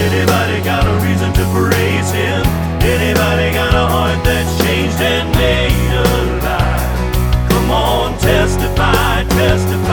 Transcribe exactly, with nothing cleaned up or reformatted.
Anybody got a reason to praise him? Anybody got a heart that's changed and made alive? Come on, testify, testify.